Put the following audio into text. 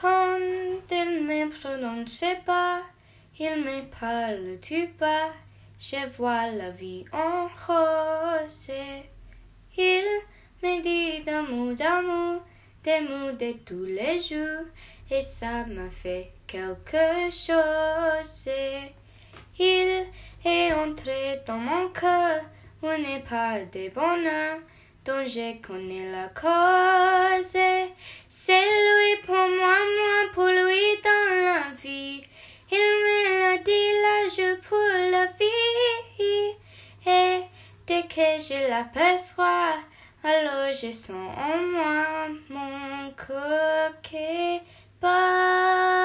Quand il me prononce pas, il me parle du bas, je vois la vie en rose. Il me dit d'amour, des mots de tous les jours, et ça m'a fait quelque chose. Il est entré dans mon cœur, une part de bonheur dont je connais la cause. C'est lui pour moi pour lui dans la vie. Il me l'a dit l'âge pour la vie. Et dès que je l'aperçois, alors je sens en moi mon cœur qui bat.